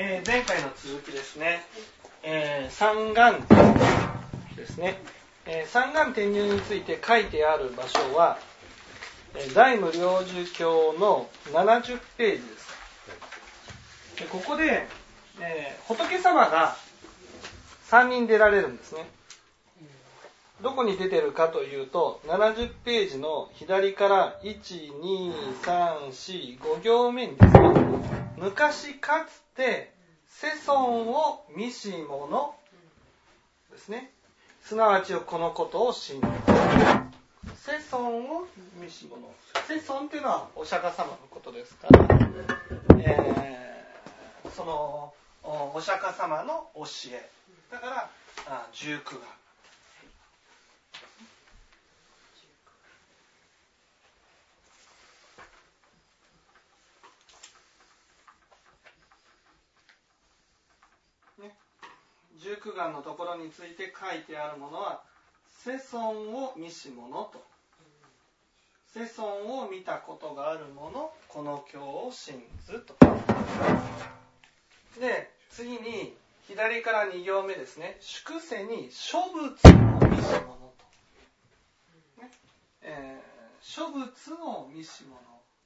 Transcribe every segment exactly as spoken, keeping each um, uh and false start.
えー、前回の続きですね、えー、三眼ですね、えー、三眼転入について書いてある場所は、えー、大無領寿経のななじゅっページです。でここで、えー、仏様がさんにん出られるんですね。どこに出てるかというと、ななじゅっページの左からいち、に、さん、よん、ご行目にですね、昔かつて世尊を見し者ですね。すなわちこのことを信じる。世尊を見し者。世尊っていうのはお釈迦様のことですから、えー、そのお釈迦様の教え。だからじゅうきゅうがん。じゅうきゅうがんのところについて書いてあるものは、世尊を見し者と。世尊を見たことがある者、この経を信ずと。で、次に左からに行目ですね。宿世に諸仏を見し者と。ねえー、諸仏を見し者。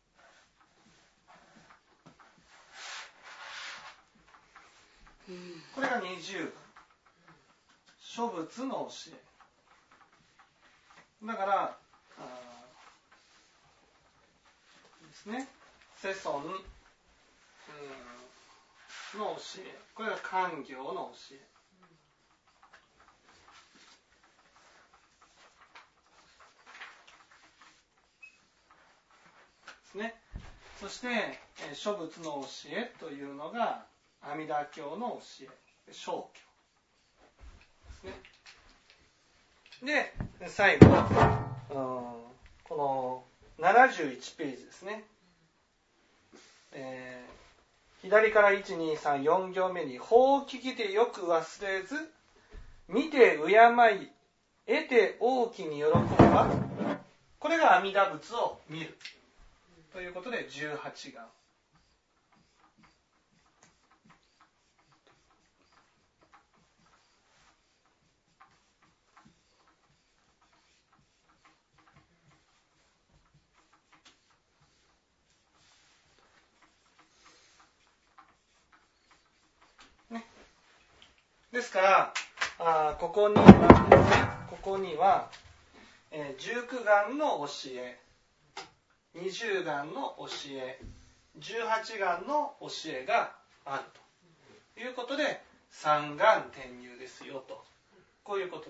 これがにじゅうがん。諸仏の教え。だから、あですね、世尊、うん、の教え。これが官業の教え。ですね。そして、諸仏の教えというのが阿弥陀経の教え、正教ですね。で、最後、うん、このななじゅういちページですね。えー、左からいち、に、さん、よん行目に、法を聞きてよく忘れず、見て敬い、得て大きに喜ば、これが阿弥陀仏を見る。ということでじゅうはちがん。ね、ですからあここにはですね、ここには、えー、じゅうきゅうがんの教え、にじゅうがんの教え、じゅうはちがんの教えがあるということで、三眼転入ですよと、こういうことです、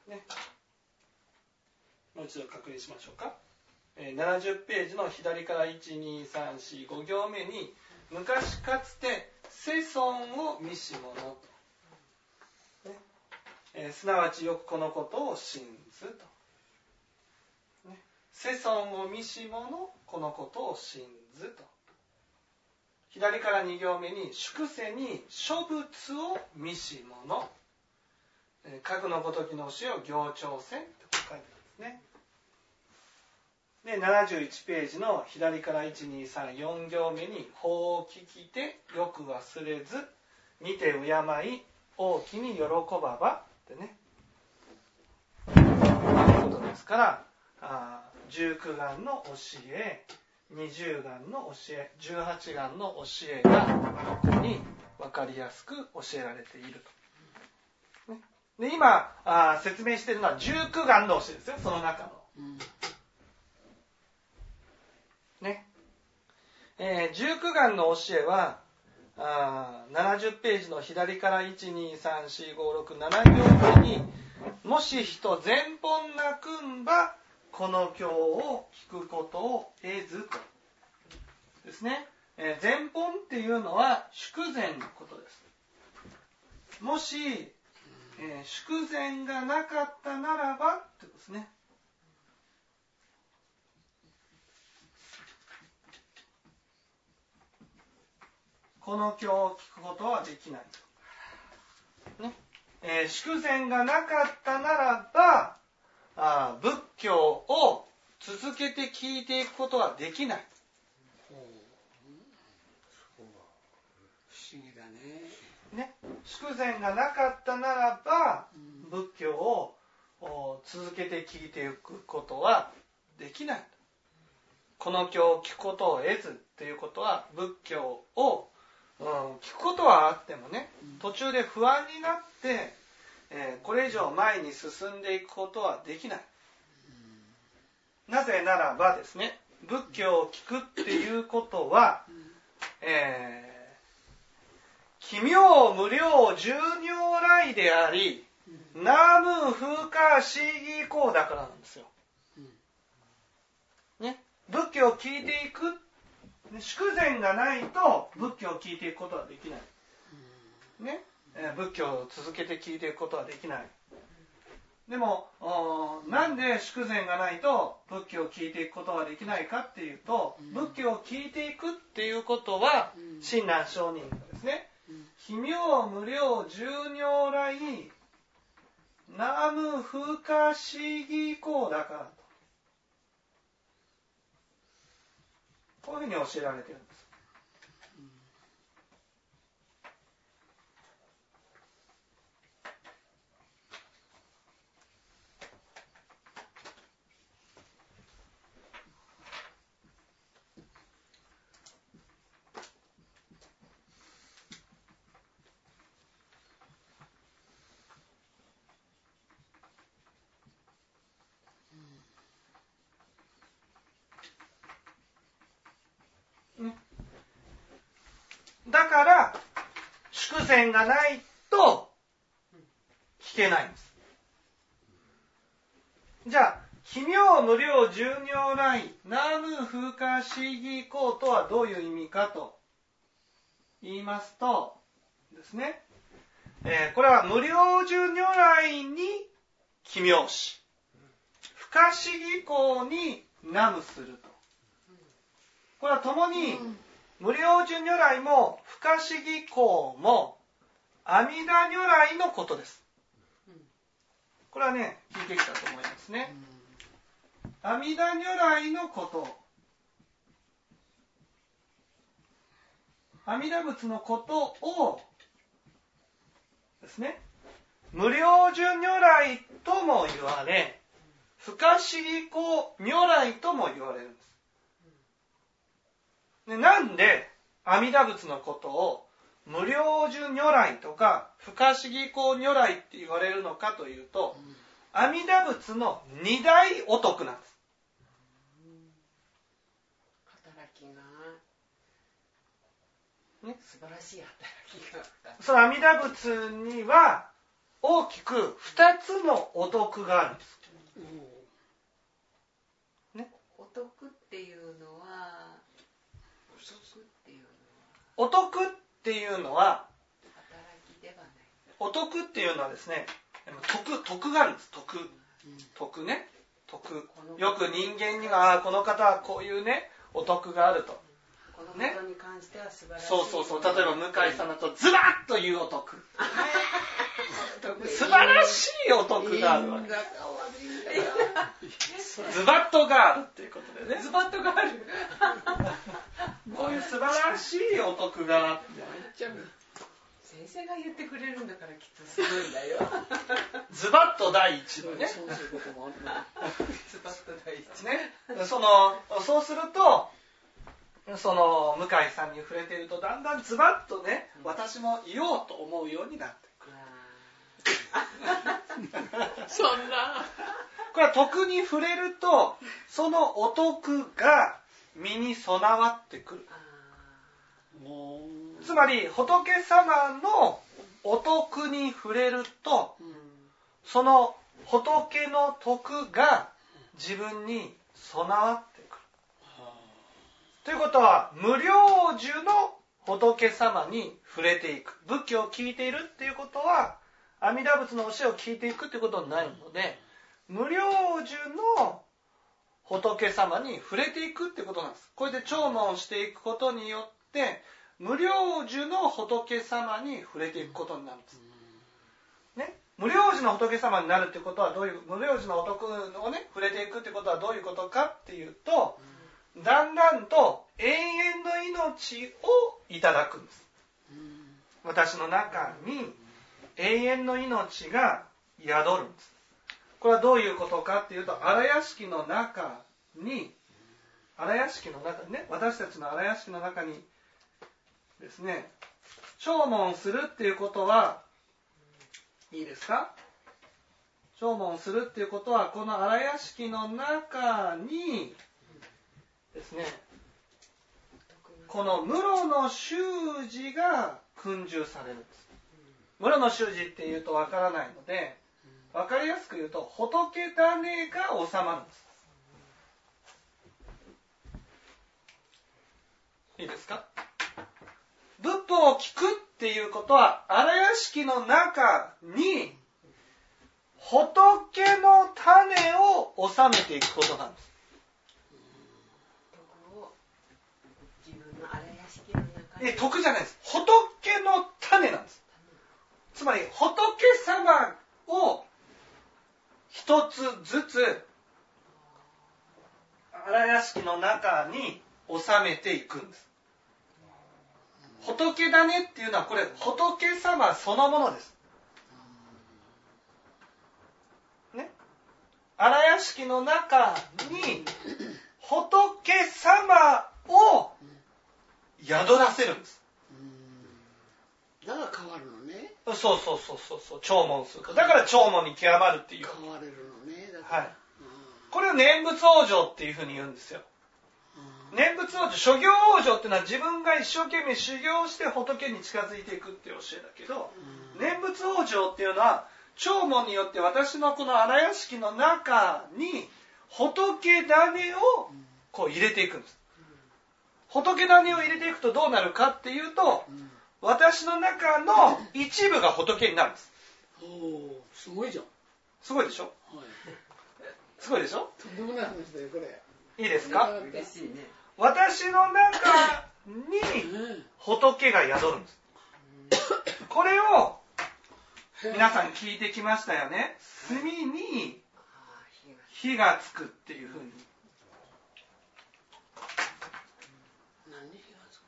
ね、もう一度確認しましょうか。えー、ななじゅっページの左からいち、に、さん、よん、ご行目に、昔かつて世尊を見し者と、ねえー、すなわちよくこのことを信ずと、ね、世尊を見し者、このことを信ずと。左からに行目に、宿世に諸仏を見し者、えー、核のごときの教えを行長せんと書いてあるんですね。で、ななじゅういちページの左からいち、に、さん、よん行目に、法を聞きてよく忘れず、見て敬い、大きに喜ばばってね、ということですから、あじゅうきゅうがんの教え、にじゅうがんの教え、じゅうはちがんの教えがここに分かりやすく教えられていると。ね、で今あ説明しているのはじゅうきゅうがんの教えですよ、その中の。うんねえー、じゅうきゅうがんの教えはあななじゅっページの左からいち、に、さん、よん、ご、ろく、なな行目に、もし人前本なくんばこの経を聞くことを得ずとですね。えー、前本っていうのは宿前のことです。もし、えー、宿前がなかったならばってことですね。この経を聞くことはできないと。ねえー、宿前がなかったならば、あ仏教を続けて聞いていくことはできない。 思議だね。 ね、祝善がなかったならば、うん、仏教を続けて聞いていくことはできない。この教を聞くことを得ずっていうことは、仏教を、うん、聞くことはあってもね、途中で不安になって、えー、これ以上前に進んでいくことはできない。なぜならばですね、仏教を聞くっていうことは、えー、奇妙無量十如来であり、南無風化思議行だからなんですよ。ね、仏教を聞いていく、祝善がないと仏教を聞いていくことはできない。ね、えー、仏教を続けて聞いていくことはできない。でもなんで祝善がないと仏教を聞いていくことができないかっていうと、仏教を聞いていくっていうことは親鸞上人がですね、奇妙無量十如来南無風化思議行だからと、こういうふうに教えられているんです。だから祝善がないと聞けないんです。じゃあ奇妙無量十如来南無風化思議行とはどういう意味かと言いますとですね、えー、これは無量十如来に奇妙し、不可思議行に南無すると。これはともに無量寿如来も不可思議行も阿弥陀如来のことです。これはね、聞いてきたと思いますね。阿弥陀如来のこと、阿弥陀仏のことをですね、無量寿如来とも言われ、不可思議行如来とも言われるんです。で、なんで阿弥陀仏のことを無量寿如来とか不可思議行如来って言われるのかというと、阿弥陀仏の二大お徳なんです。 働きが、ね、素晴らしい働きが。 その阿弥陀仏には大きく二つのお徳があるんです。ね、 お徳っていうのはお徳っていうのは、 働きではない。 お徳っていうのはですね、徳、徳があるんです。徳。徳ね。徳。よく人間には、この方はこういうね、お徳があると。 このことに関しては素晴らしい。 そうそうそう。例えば向井さんだと、ズバッというお徳。素晴らしいお徳があるわけ。ズバッとがあるっていうことでね。 ズバッとがある。 こういう素晴らしいお徳があって。 先生が言ってくれるんだからきっとすごいんだよ。 ズバッと第一のね。 そういうこともあるな。ズバッと第一ね。そのそうすると、その向井さんに触れているとだんだんズバッとね、うん、私も言おうと思うようになってくる。 そんな。 これは徳に触れると、そのお徳が身に備わってくる。つまり仏様のお徳に触れると、うん、その仏の徳が自分に備わってくる。ということは、無量寿の仏様に触れていく。仏教を聞いているっていうことは、阿弥陀仏の教えを聞いていくっていうことになるので、無量寿の仏様に触れていくってことなんです。これで聴聞をしていくことによって、無量寿の仏様に触れていくことになるんです。ね、無量寿の仏様になるってことはどういう、無量寿のお徳をね、触れていくってことはどういうことかっていうと、だんだんと永遠の命をいただくんです。 私の中に永遠の命が宿るんです。これはどういうことかっていうと、荒屋敷の中に荒屋敷の中にね、私たちの荒屋敷の中にですね、弔問するっていうことはいいですか？弔問するっていうことは、この荒屋敷の中にですね、この室の習字が訓授されるんです。室の習字っていうとわからないので、わかりやすく言うと、仏種が収まるんです。いいですか？仏法を聞くっていうことは、荒屋敷の中に仏の種を収めていくことなんです。 自分の荒屋敷の中に。 え、徳じゃないです。仏の種なんです。つまり仏様を一つずつ荒屋敷の中に収めていくんです。仏種っていうのはこれ仏様そのものです。ね。荒屋敷の中に仏様を宿らせるんです。 だから変わるのね。 そうそうそうそうそう、弔問する。だから弔問に極まるっていう。 変われるのね。だからはい。これを念仏往生っていうふうに言うんですよ。念仏往生、諸行往生っていうのは自分が一生懸命修行して仏に近づいていくっていう教えだけど、念仏往生っていうのは弔問によって私のこの荒屋敷の中に仏種をこう入れていくんです。仏種を入れていくとどうなるかっていうと、私の中の一部が仏になるんです。 おお、すごいじゃん。 すごいでしょ？ はい。 すごいでしょ？ とんでもない話だよこれ。 いいですか？ 嬉しいね。 私の中に仏が宿るんです。これを皆さん聞いてきましたよね。炭に火がつくっていうふうに。 何に火がつく？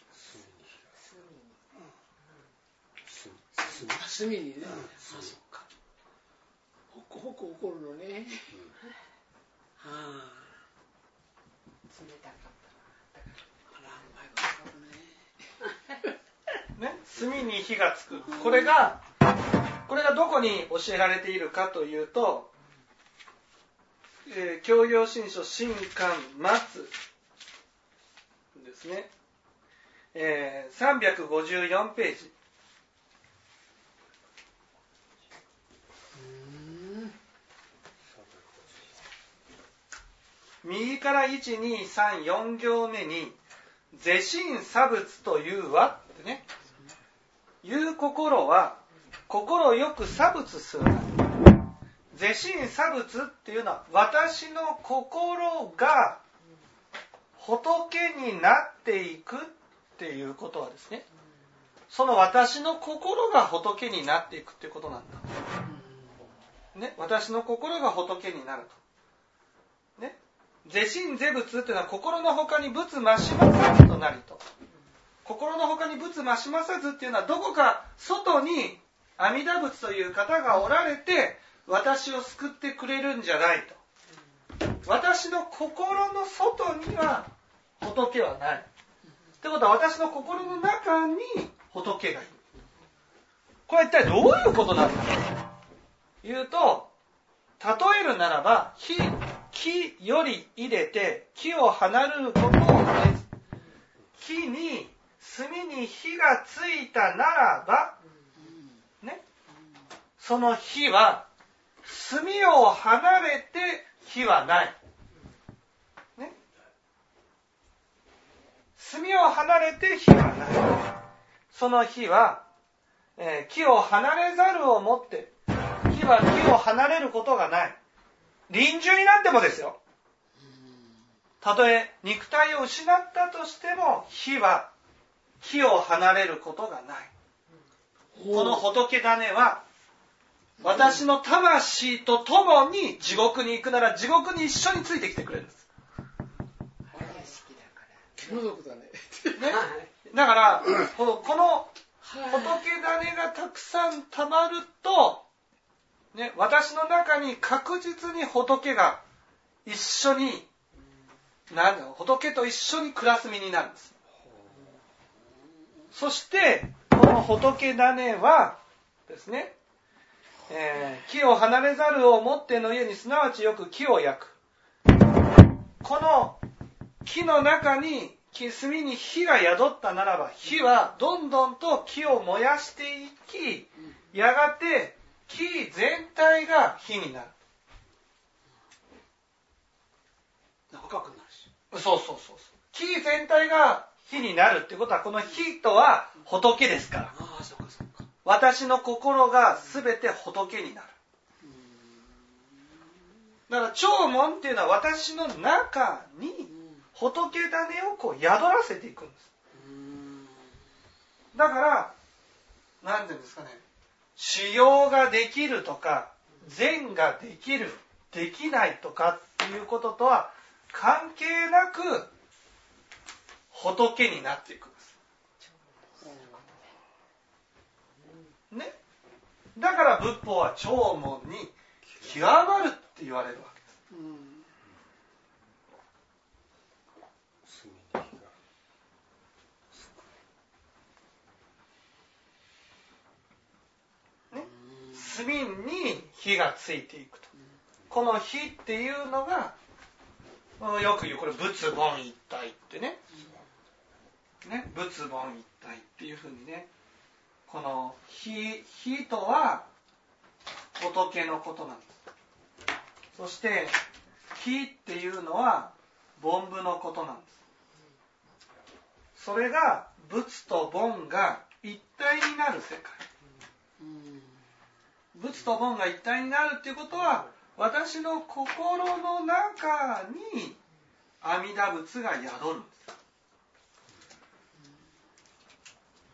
炭にね。あ、そっか。ほこほこ怒るのね。はあ。 冷たかった。 あら、うまいことね。 ね、炭に火がつく。これが、これがどこに教えられているかというと、えー、教養新書新刊末ですね、えー、さんびゃくごじゅうよんページ。右からいち、に、さん、よん行目に是心差仏というはってね、いう心は心よく差仏するなり。是心差仏っていうのは私の心が仏になっていくっていうことはですね、その私の心が仏になっていくっていうことなんだ。ね、私の心が仏になると。ね。是心是仏っていうのは心の他に仏ましまさずとなりと。心の他に仏ましまさずっていうのはどこか外に阿弥陀仏という方がおられて私を救ってくれるんじゃないと。私の心の外には仏はない。ってことは私の心の中に仏がいる。これは一体どういうことなんだというと、例えるならば火、木より入れて木を離れることを木に炭に火がついたならば、ね、その火は炭を離れて火はない。ね、炭を離れて火はない。その火は、えー、木を離れざるをもって火は木を離れることがない。臨終になってもですよ。たとえ肉体を失ったとしても火は木を離れることがない。この仏種は私の魂と共に地獄に行くなら地獄に一緒についてきてくれるんです。 気の毒だね。 ね、だからこの仏種がたくさんたまると、ね、私の中に確実に仏が一緒に、なんだろう、仏と一緒に暮らす身になるんです。そしてこの仏種はですね、えー、木を離れざるをもっての家にすなわちよく木を焼く。この木の中に炭に火が宿ったならば、火はどんどんと木を燃やしていき、やがて木全体が火になる。 深くなるし。 そうそうそうそう。木全体が火になるってことは、この火とは仏ですから。 ああ、そうかそうか。 私の心が全て仏になる。だから弔問っていうのは私の中に仏種をこう宿らせていくんです。だから何て言うんですかね、修行ができるとか善ができるできないとかっていうこととは関係なく仏になっていくんですね。だから仏法は弔問に極まるって言われるわけです。ね、炭に火がついていくと。この火っていうのがよく言う、これ仏言一体ってね、ね、仏言一体っていうふうにね、この火、火とは仏のことなんです。そして火っていうのは凡夫のことなんです。それが仏と凡が一体になる世界。仏と凡が一体になるっていうことは、私の心の中に阿弥陀仏が宿るんです。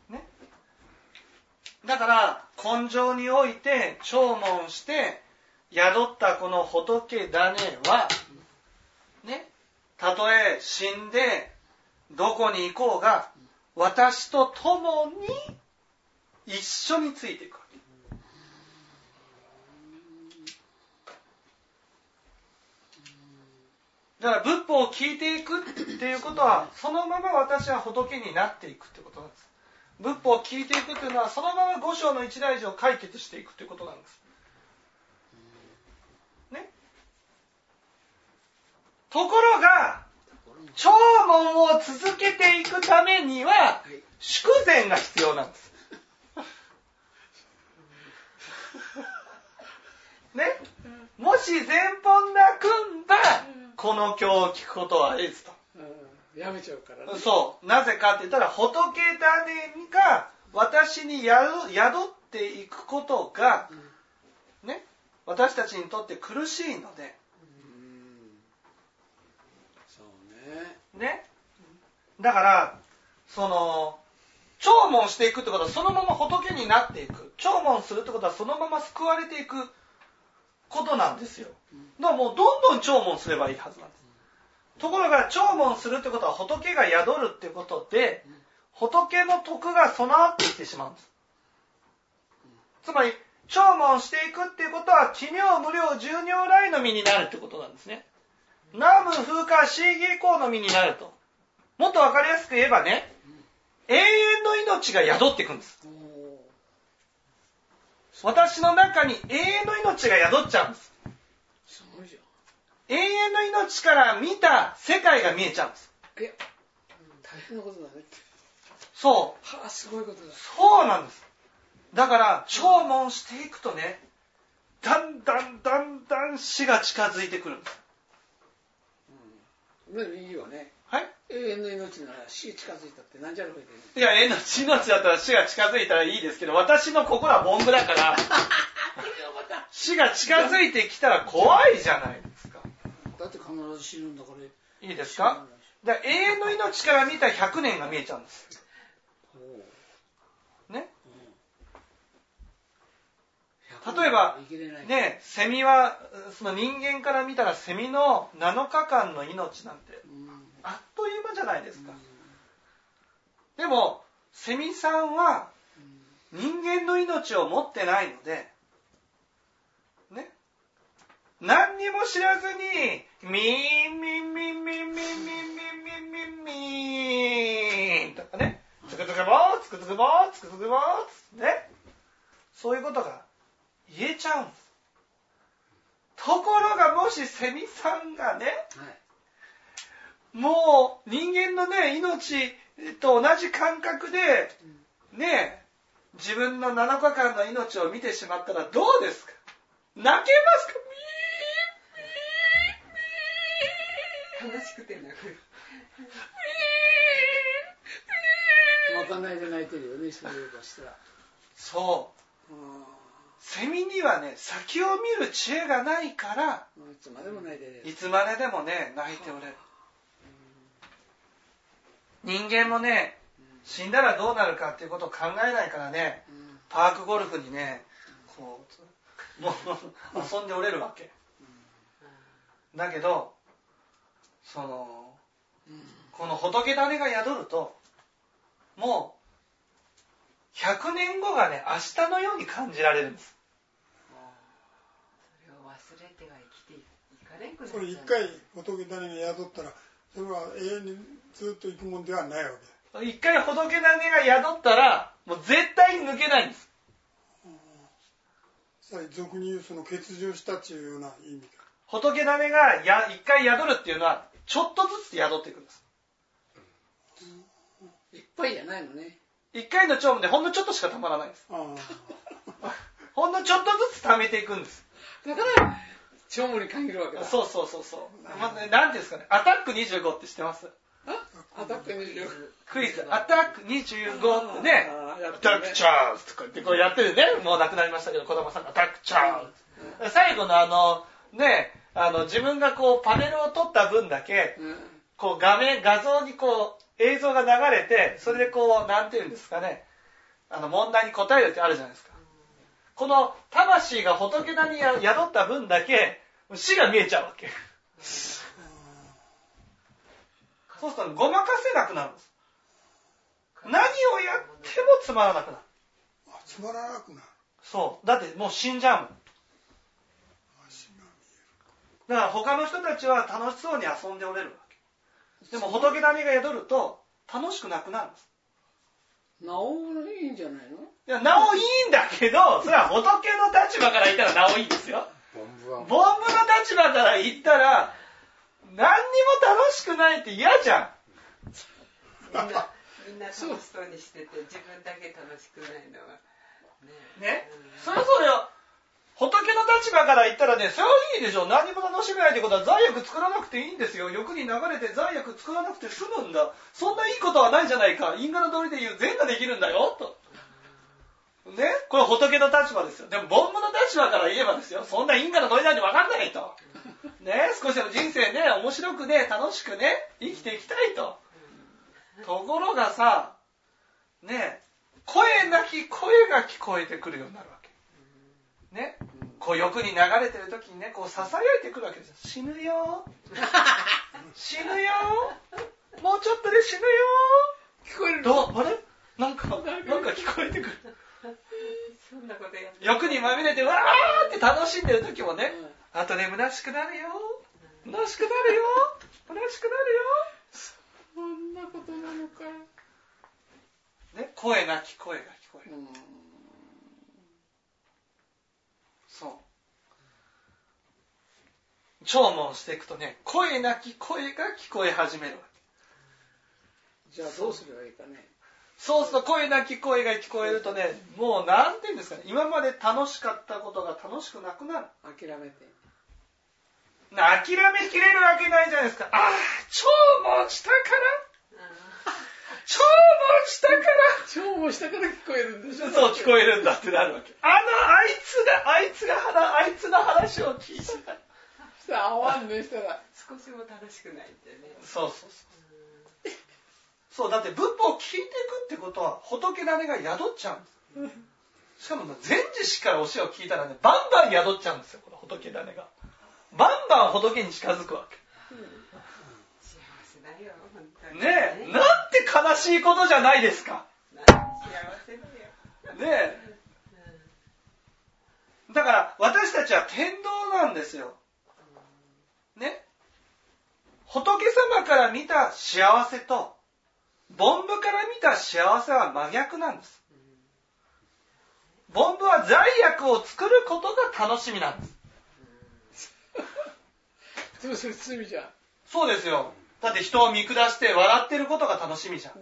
ね。だから根性において弔問して宿ったこの仏種はね、たとえ死んでどこに行こうが私と共に一緒についていくわけ。だから仏法を聞いていくっていうことは、そのまま私は仏になっていくってことなんです。仏法を聞いていくっていうのは、そのまま五章の一大事を解決していくっていうことなんです。ね。ところが、弔問を続けていくためには、祝善が必要なんです。ね。もし前本なくんば、この経を聞くことは得ずと、 うん、やめちゃうからね。 そう。なぜかって言ったら、仏種が私に宿っていくことが、うん、ね、私たちにとって苦しいので、うん、 そうね。ね。だからその弔問していくってことはそのまま仏になっていく。弔問するってことはそのまま救われていくことなんですよ。だからもうどんどん弔問すればいいはずなんです。ところが弔問するってことは仏が宿るってことで、仏の徳が備わっていってしまうんです。つまり弔問していくっていうことは奇妙無量十如来の身になるってことなんですね。南無風化シーギーコーの身になると。もっとわかりやすく言えばね、永遠の命が宿っていくんです。私の中に永遠の命が宿っちゃうんです。 すごいじゃん。 永遠の命から見た世界が見えちゃうんです。 え、大変なことだね。 そう。 はあ、すごいことだ。 そうなんです。だから弔問していくとね、だんだんだんだん死が近づいてくるんです。 うん。いいよね。 はい。 永遠の命なら死が近づいたってなんじゃろういや、永遠の命だったら死が近づいたらいいですけど、私の心は凡夫だから死が近づいてきたら怖いじゃないですか。 だって必ず死ぬんだから。 いいですか？だから永遠の命から見たひゃくねんが見えちゃうんです。ね。例えばね、セミはその人間から見たらセミのなのかかんの命なんてあっという間じゃないですか。でもセミさんは人間の命を持ってないので、ね、何にも知らずに、ミーミーミーミーミーミーミーミーミーミーとかね、つくつくぼー、つくつくぼー、つくつくぼーつってね、そういうことが言えちゃうんです。ところがもしセミさんがね、はい、もう人間のね、命と同じ感覚で、ね、自分のなのかかんの命を見てしまったらどうですか？泣けますか？ 楽しくて泣く。 また泣いて泣いてるよね、そういうことしたら。 そう。セミにはね、先を見る知恵がないから、 いつまでも泣いてる。 いつまででもね、泣いておれる。人間もね、死んだらどうなるかっていうことを考えないからね、パークゴルフにね、こう、もう遊んでおれるわけ。だけど、その、この仏種が宿ると、もう、ひゃくねんごがね、明日のように感じられるんです。 それを忘れては生きていかれんくなっちゃう。 それ一回仏種が宿ったら、それは永遠にずっと行くもんではないわけ。一回仏種が宿ったら、もう絶対に抜けないんです。 それ俗に言うその欠如したっていうような意味か。 仏種がや一回宿るっていうのは、ちょっとずつ宿っていくんです。 いっぱいじゃないのね。 一回の長夢でほんのちょっとしかたまらないんです。ほんのちょっとずつ溜めていくんです。 だから長夢に限るわけだ。 そうそうそうそう。まあね、なんていうんですかね。アタックにじゅうごって知ってます？ アタックにじゅうご。 クイズアタックにじゅうごってね。アタックチャンスとか言ってこうやってるね。もう亡くなりましたけど、子供さんがアタックチャンス。最後のあのね、あの自分がこうパネルを取った分だけ、こう画面画像にこう映像が流れて、それでこうなんていうんですかね、あの問題に答えるってあるじゃないですか。この魂が仏種に宿った分だけ死が見えちゃうわけ。そうするとごまかせなくなるんです。何をやってもつまらなくなる。 あ、つまらなくなる。 そう。だってもう死んじゃうもん。だから他の人たちは楽しそうに遊んでおれるわけ。でも仏種が宿ると楽しくなくなるんです。 なおいいんじゃないの？ いや、なおいいんだけど、それは仏の立場から言ったらなおいいんですよ。ボンブの立場から言ったら、何にも楽しくないって嫌じゃん。 みんな、みんな楽しそうにしてて、自分だけ楽しくないのは。 ね。ね、うん、それぞれ仏の立場から言ったらね、それはいいでしょ。何も楽しくないってことは罪悪作らなくていいんですよ。欲に流れて罪悪作らなくて済むんだ。そんないいことはないじゃないか。因果の通りで言う善ができるんだよ。と。ね。これ仏の立場ですよ。でも凡夫の立場から言えばですよ。そんな因果の通りなんて分かんないと。ね。少しでも人生ね、面白くね、楽しくね、生きていきたいと。ところがさ、ね、声なき声が聞こえてくるようになるわけ。ね、こう欲に流れてる時にね、こう囁いてくるわけですよ。死ぬよ死ぬよもうちょっとで死ぬよ聞こえるどうあれなんか、なんか聞こえてくる。 そんなことやって欲にまみれてわーって楽しんでる時もね、あとね、虚しくなるよ虚しくなるよ虚しくなるよそんなことなのか。 ね、声なき声が聞こえる。そう。聴聞していくとね、声なき声が聞こえ始めるわけ。じゃあどうすればいいかね。 そうすると声なき声が聞こえるとね、もうなんていうんですかね、今まで楽しかったことが楽しくなくなる。 諦めて。 諦めきれるわけないじゃないですか。ああ、聴聞したから聴聞したから聴聞したから聞こえるんでしょ。 そう聞こえるんだってなるわけ。あのあいつがあいつが話あいつの話を聞いてた。 さあ合わんねしたら少しも楽しくないってね。 そうそうそう。そうだって仏法を聞いていくってことは仏種が宿っちゃうんです。しかも全知識から教えを聞いたらね、バンバン宿っちゃうんですよ。この仏種がバンバン仏に近づくわけ。 うん、幸せだよ本当にねえ、なんて悲しいことじゃないですか。 幸せで、だから私たちは天道なんですよ。ね。仏様から見た幸せと、凡夫から見た幸せは真逆なんです。凡夫は罪悪を作ることが楽しみなんです。 でもそれ罪じゃん。 そうですよ。だって人を見下して笑ってることが楽しみじゃん。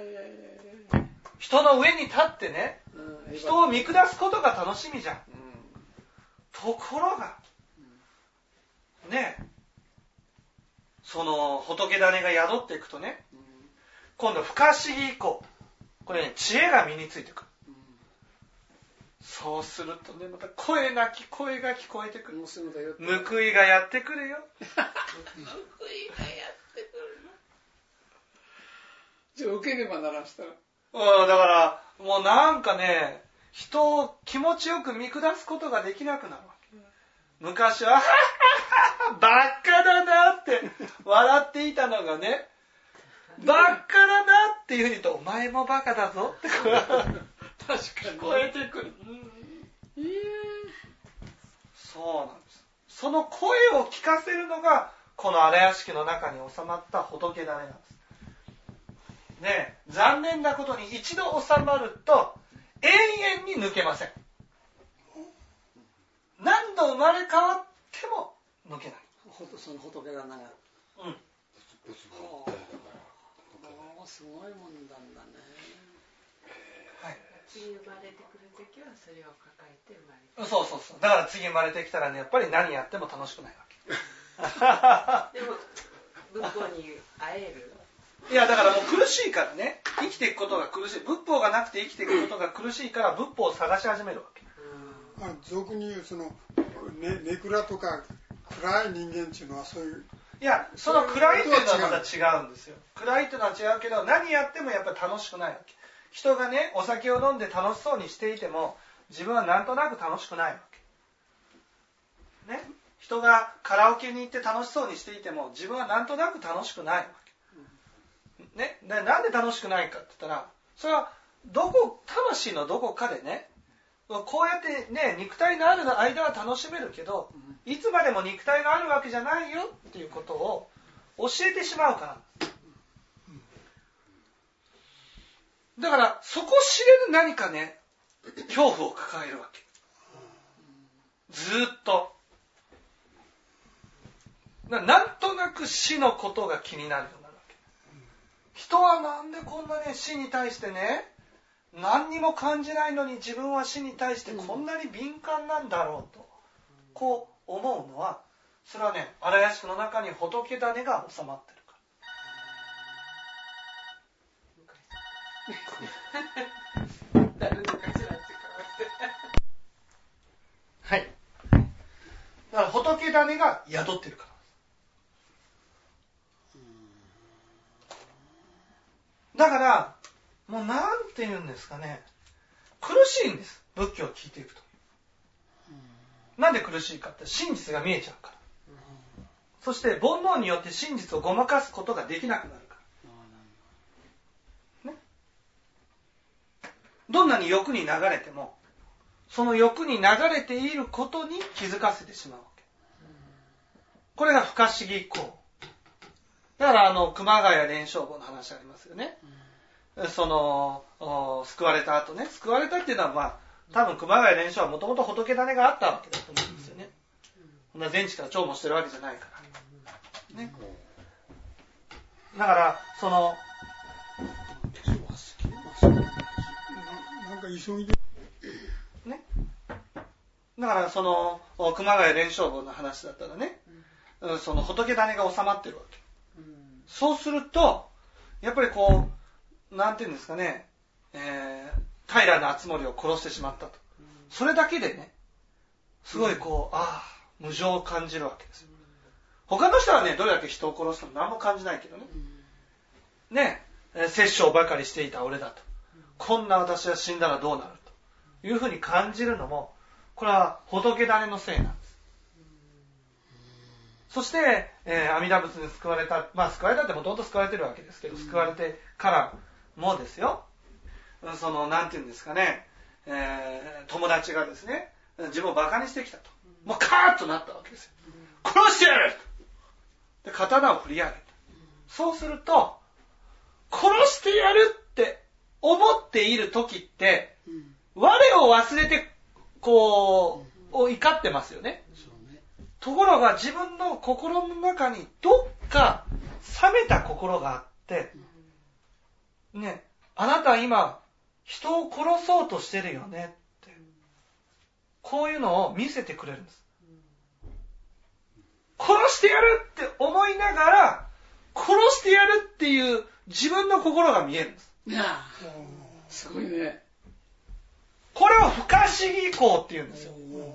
人の上に立ってね、人を見下すことが楽しみじゃん。ところが、ね、その仏種が宿っていくとね、今度不可思議以降、これね、知恵が身についてくる。そうするとね、また声なき声が聞こえてくる。報いがやってくるよ。報いがやってくるの。 じゃあ受けねばならんしたら。 うん、だから、もうなんかね、人を気持ちよく見下すことができなくなるわけ。昔は、バカだなって笑っていたのがね、バカだなっていうふうに言うと、お前もバカだぞって確かに聞こえてくる。うん、そうなんです。その声を聞かせるのが、この荒屋敷の中に収まった仏種なんです。ね、残念なことに一度収まると永遠に抜けません。何度生まれ変わっても抜けない。 その仏がなが。 うん。 すごいもんなんだね。 はい。 次生まれてくるときはそれを抱えて生まれてくる。 そうそうそう。だから次生まれてきたらね、やっぱり何やっても楽しくないわけ。でも仏法に会える。 いやだからもう苦しいからね、生きていくことが苦しい。仏法がなくて生きていくことが苦しいから仏法を探し始めるわけ。 あ、俗に言うそのね、ネクラとか暗い人間っていうのはそういう。 いや、その暗いっていうのはまた違うんですよ。暗いっていうのは違うけど、何やってもやっぱり楽しくないわけ。人がね、お酒を飲んで楽しそうにしていても、自分はなんとなく楽しくないわけ。ね。人がカラオケに行って楽しそうにしていても、自分はなんとなく楽しくないわけ。ね。で、なんで楽しくないかって言ったら、それは、どこ、魂のどこかでね、こうやってね、肉体のある間は楽しめるけど、いつまでも肉体があるわけじゃないよっていうことを教えてしまうから。だから、そこ知れる何かね、恐怖を抱えるわけ。ずーっと。なんとなく死のことが気になるようになるわけ。人はなんでこんなね、死に対してね、何にも感じないのに自分は死に対してこんなに敏感なんだろうと、こう思うのは、それはね、荒屋敷の中に仏種が収まってるから。 誰のかしらって変わって。 はい。だから仏種が宿ってるから。だから、もうなんて言うんですかね、苦しいんです、仏教を聞いていくと。なんで苦しいかって真実が見えちゃうから。そして煩悩によって真実をごまかすことができなくなるから。ね。どんなに欲に流れても、その欲に流れていることに気づかせてしまうわけ。これが不可思議行。だからあの熊谷蓮生母の話ありますよね。その救われた後ね、救われたっていうのはまあ多分熊谷蓮生はもともと仏種があったわけだと思うんですよね。そんな全知から聴もしてるわけじゃないからね。だからそのなんか急いでね。だからその熊谷蓮生母の話だったらね、その仏種が収まってるわけ。そうするとやっぱりこうなんていうんですかね、えー、平敦盛を殺してしまったと。それだけでね、すごいこう、ああ、無情を感じるわけですよ。他の人はね、どれだけ人を殺しても何も感じないけどね。ね、殺生ばかりしていた俺だと。こんな私は死んだらどうなるというふうに感じるのも、これは仏種のせいなんです。そして、えー、阿弥陀仏に救われた、まあ救われたってもともと救われてるわけですけど、救われてからもですよ、 そのなんていうんですかね、えー、友達がですね自分をバカにしてきたと、もうカーッとなったわけですよ。殺してやるで刀を振り上げた。そうすると殺してやるって思っている時って、我を忘れてこう怒ってますよね。ところが自分の心の中にどっか冷めた心があって、ね、あなたは今人を殺そうとしてるよねって、こういうのを見せてくれるんです。殺してやるって思いながら殺してやるっていう自分の心が見えるんです。 いやすごいね。 これを不可思議行って言うんですよ。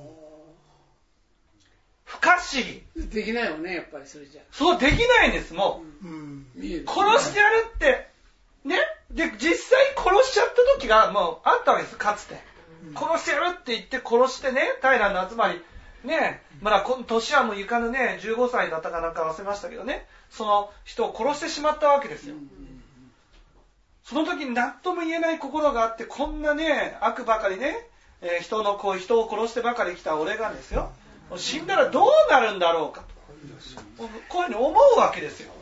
不可思議。 できないよね、やっぱりそれじゃ。 そうできないんです。もう、うん、殺してやるってね。で実際殺しちゃった時がもうあったわけです。かつて、うん、殺してやるって言って殺してね、平夏まりね、まだ年はもういかぬね、じゅうごさいだったかなんか忘れましたけどね、その人を殺してしまったわけですよ。その時に何とも言えない心があって、こんなね悪ばかりね、えー、人のこう人を殺してばかり来た俺がですよ、死んだらどうなるんだろうかと、こういうふうに思うわけですよ。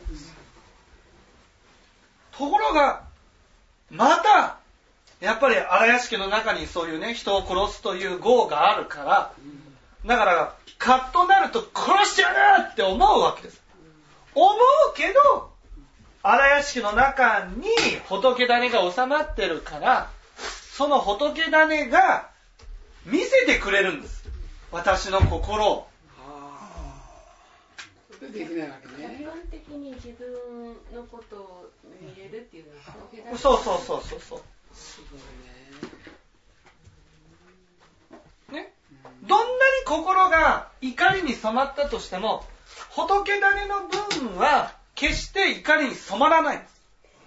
ところがまたやっぱり荒屋敷の中にそういうね人を殺すという業があるから、だからカッとなると殺してやるって思うわけです。思うけど荒屋敷の中に仏種が収まってるから、その仏種が見せてくれるんです。私の心を。 できないわけね。 客観的に自分のことを見れるっていうのは仏種。 そうそうそうそうそう。 すごいね。ね。どんなに心が怒りに染まったとしても、仏種の分は決して怒りに染まらないんです。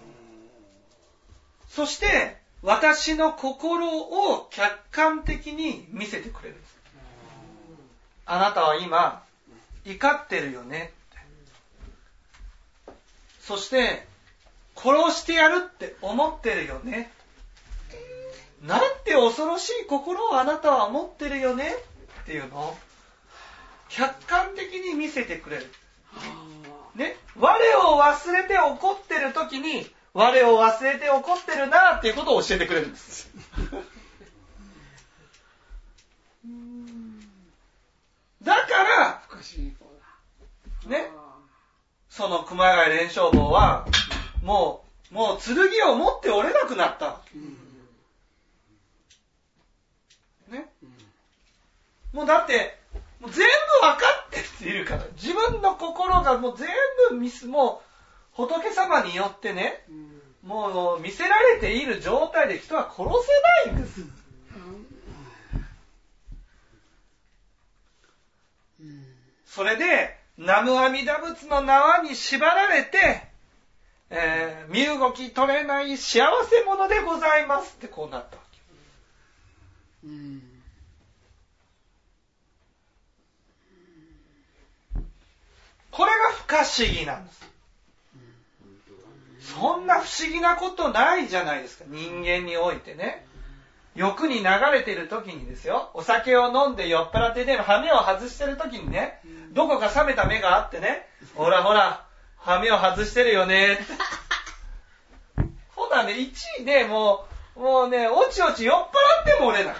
そして私の心を客観的に見せてくれるんです。あなたは今怒ってるよねって。そして殺してやるって思ってるよね。なんて恐ろしい心をあなたは持ってるよねっていうのを客観的に見せてくれる。ね、我を忘れて怒ってる時に我を忘れて怒ってるなっていうことを教えてくれるんです。だからね、その熊谷連勝坊はもうもう剣を持って折れなくなった。ね、もうだってもう全部分かっているから、自分の心がもう全部ミス、もう仏様によってね、うん、もう見せられている状態で人は殺せないんです、うん、それで南無阿弥陀仏の縄に縛られて、えー、身動き取れない幸せ者でございますってこうなったわけ、うん、これが不可思議なんです。そんな不思議なことないじゃないですか。人間においてね、欲に流れている時にですよ、お酒を飲んで酔っ払ってね、羽目を外してる時にね、どこか冷めた目があってね、ほらほら羽目を外してるよねほらね、いちいね、もうもうね、おちおち酔っ払っても折れない、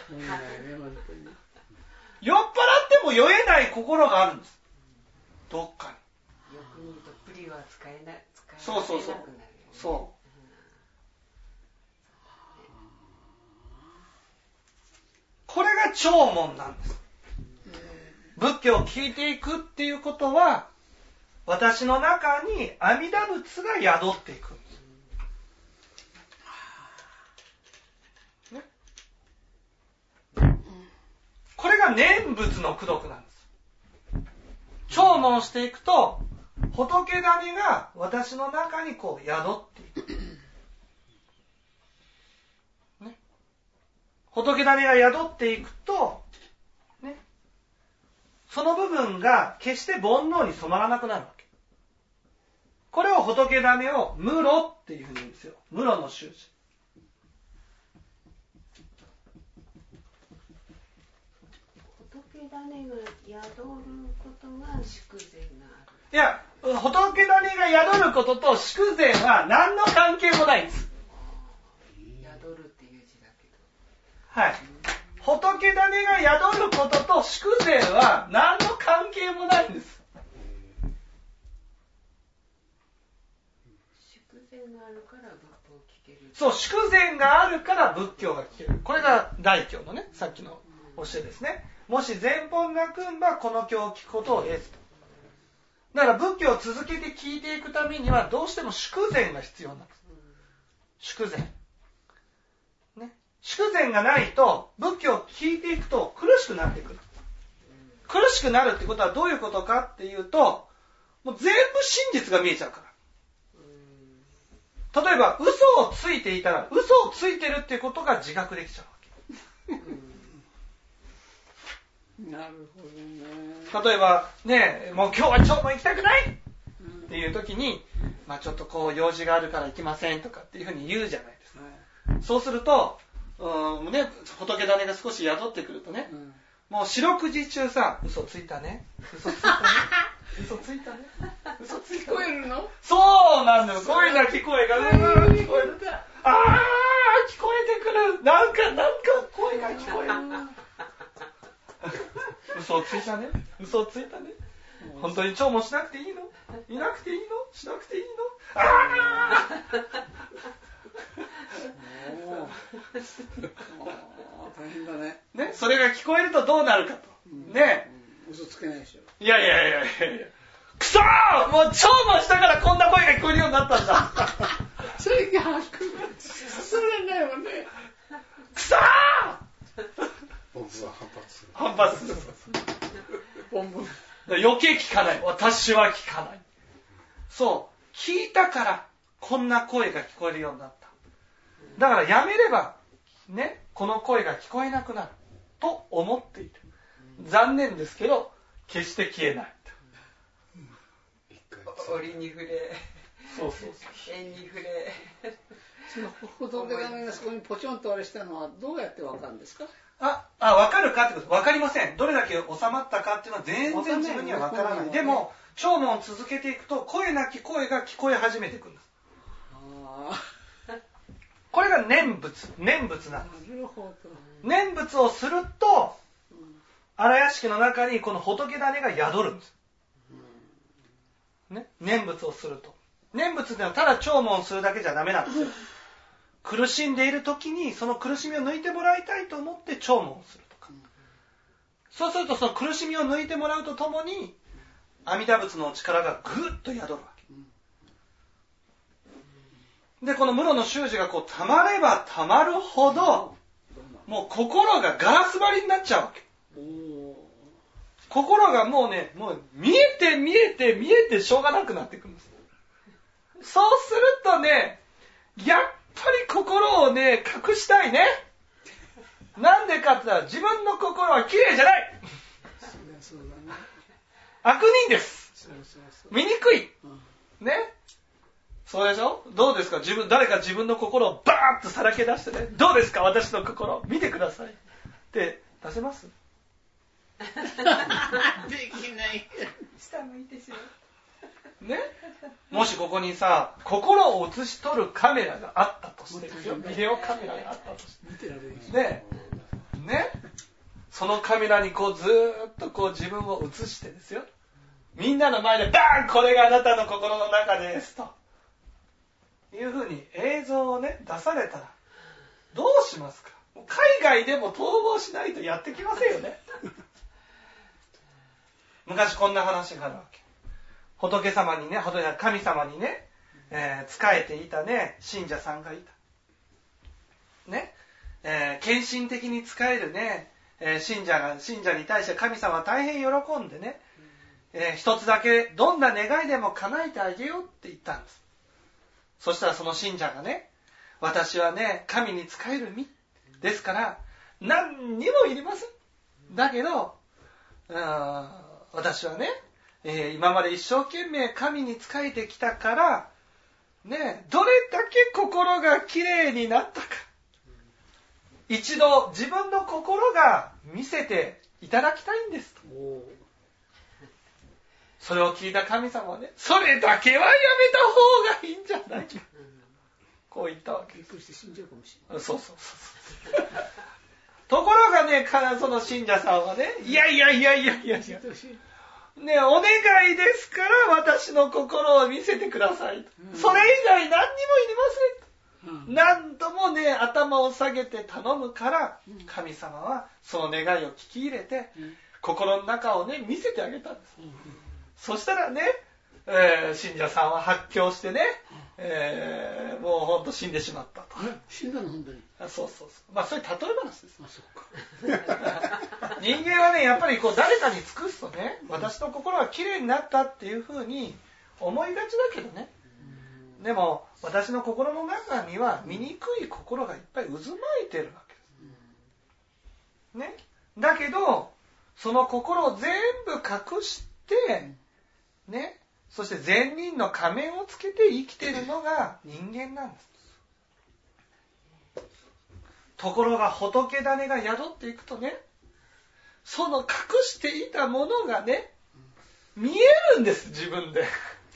酔っ払っても酔えない心があるんです。どっかに欲にとプリは使えない、使えなくなるよね。 そうそうそうそう、うん、これが弔問なんです。仏教を聞いていくっていうことは、私の中に阿弥陀仏が宿っていくんです、ね、これが念仏の功徳なんです。弔問していくと仏種が私の中にこう宿っていく、ね、仏種が宿っていくと、ね、その部分が決して煩悩に染まらなくなるわけ。これを仏種を無漏っていうふうに言うんですよ。無漏の修持。 仏種が宿ることが祝善がある。 いや、仏種が宿ることと祝善は何の関係もないんです。 宿るっていう字だけど。 はい。仏種が宿ることと祝善は何の関係もないんです。 祝善があるから仏法を聞ける。 そう、祝善があるから仏教が聞ける。これが大教のね、さっきの教えですね。もし善本が組んばこの教を聞くことを得ずと。だから仏教を続けて聞いていくためにはどうしても祝善が必要なんです。祝善。ね。祝善がないと仏教を聞いていくと苦しくなってくる。苦しくなるってことはどういうことかっていうと、もう全部真実が見えちゃうから。例えば嘘をついていたら嘘をついてるってことが自覚できちゃうわけ。 なるほどね。 例えばね、もう今日は腸も行きたくないっていう時に、まあちょっとこう用事があるから行きませんとかっていうふうに言うじゃないですか。はい、そうすると、うんね、仏種が少し宿ってくるとね、うん、もう四六時中さ、嘘ついたね、嘘ついたね、嘘ついたね、嘘ついたね。聞こえるの？そうなんだよ。声が聞こえが、うん、聞こえる。あー、聞こえてくる。なんか、なんか声が聞こえる。嘘をついたね。嘘をついたね。本当に腸もしなくていいの？いなくていいの？しなくていいの？ああ大変だね。 ね、それが聞こえるとどうなるかと。うん、ね、 うん。嘘つけないでしょ。 いやいやいやいやいや。くそー！もう腸もしたからこんな声が聞こえるようになったんだ。 それ逆。それだよね。 くそー！ 本部は反発する。 反発する。 本部。 余計聞かない。私は聞かない。そう。聞いたからこんな声が聞こえるようになった。だからやめれば、ね、この声が聞こえなくなると思っている。残念ですけど、決して消えない。 折に触れ。 そうそうそう。 縁に触れ。 その仏種がそこにポチョンとあれしたのはどうやってわかるんですか？ あ、あ、わかるかってこと、わかりません。どれだけ収まったかっていうのは全然自分にはわからない。でも、聴聞を続けていくと、声なき声が聞こえ始めてくるんです。これが念仏、念仏なんです。なるほど。念仏をすると、荒屋敷の中にこの仏種が宿るんです。ね、念仏をすると。念仏っていうのはただ聴聞するだけじゃダメなんですよ。苦しんでいる時にその苦しみを抜いてもらいたいと思って聴聞をするとか。そうするとその苦しみを抜いてもらうとともに阿弥陀仏の力がぐっと宿るわけ。で、この室の習字がこう溜まれば溜まるほどもう心がガラス張りになっちゃうわけ。心がもうね、もう見えて見えて見えてしょうがなくなってくるんです。そうするとね、やっぱり心をね、隠したいね。なんでかって言ったら自分の心は綺麗じゃない。 そうだね、 悪人です。 そうそうそう、 醜い。 うん、 ね。そうでしょ？どうですか？自分、誰か自分の心をバーッとさらけ出してね。どうですか？私の心。見てください。って出せます？ できない。 下向いてしまう。 ね、もしここにさ、心を映し取るカメラがあったとしてですよ。ビデオカメラがあったとして。 見てられるし。 で、ね、そのカメラにこうずーっとこう自分を映してですよ。みんなの前でバーン、これがあなたの心の中ですというふうに映像をね出されたらどうしますか？海外でも逃亡しないとやってきませんよね。昔こんな話があるわけ。仏様にね、神様にね、えー、仕えていたね、信者さんがいた。ね、えー、献身的に仕えるね、えー、信者が、信者に対して神様は大変喜んでね、えー、一つだけどんな願いでも叶えてあげようって言ったんです。そしたらその信者がね、私はね、神に仕える身ですから、何にもいりません。だけど、うーん、私はね、えー、今まで一生懸命神に仕えてきたから、ね、どれだけ心がきれいになったか。一度自分の心が見せていただきたいんですと。 おーそれを聞いた神様はね、それだけはやめた方がいいんじゃないか。こう言ったわけびっくりして死んじゃうかもしそうそうそうそう。ところがね、その信者さんはね、いやいやいやいやいやいや、 れない。 ね、お願いですから私の心を見せてくださいと。 うんそれ以外何にもいりませんと。 うん何度もね、頭を下げて頼むからうん、 神様はその願いを聞き入れて、 うん心の中をね、見せてあげたんです。 うんそしたらね、えー信者さんは発狂してね、えーもうほんと死んでしまったと。 あ死んだの本当に。 あそうそうそう。まあそれ例え話です。 あ、そっか。 人間はね、やっぱりこう誰かに尽くすとね、私の心はきれいになったっていうふうに思いがちだけどね。でも私の心の中には醜い心がいっぱい渦巻いてるわけです。ね。だけど、その心を全部隠して、ね。そして善人の仮面をつけて生きているのが人間なんです。ところが仏種が宿っていくとね、その隠していたものがね、見えるんです、自分で。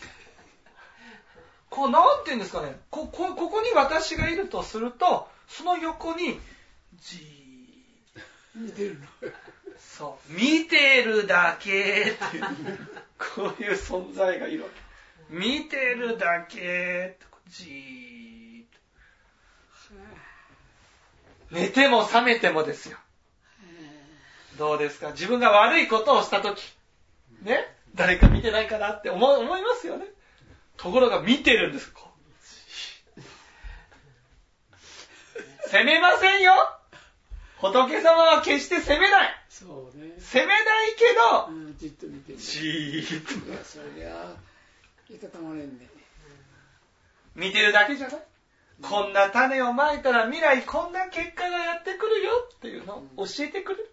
こう、なんて言うんですかね、こ、こ、ここに私がいるとすると、その横に、じー見てるの。 そう、見てるだけっていう、こういう存在がいるわけ。見てるだけ、じーっと。寝ても覚めてもですよ。どうですか？自分が悪いことをしたとき、ね、誰か見てないかなって思、思いますよね。ところが見てるんです。こう責めませんよ。仏様は決して責めない。 そうね。 責めないけど、 うん、じっと見てる。 じーっといや、そりゃ、いたたまれんね。 見てるだけじゃない。こんな種をまいたら未来こんな結果がやってくるよっていうのを教えてくる。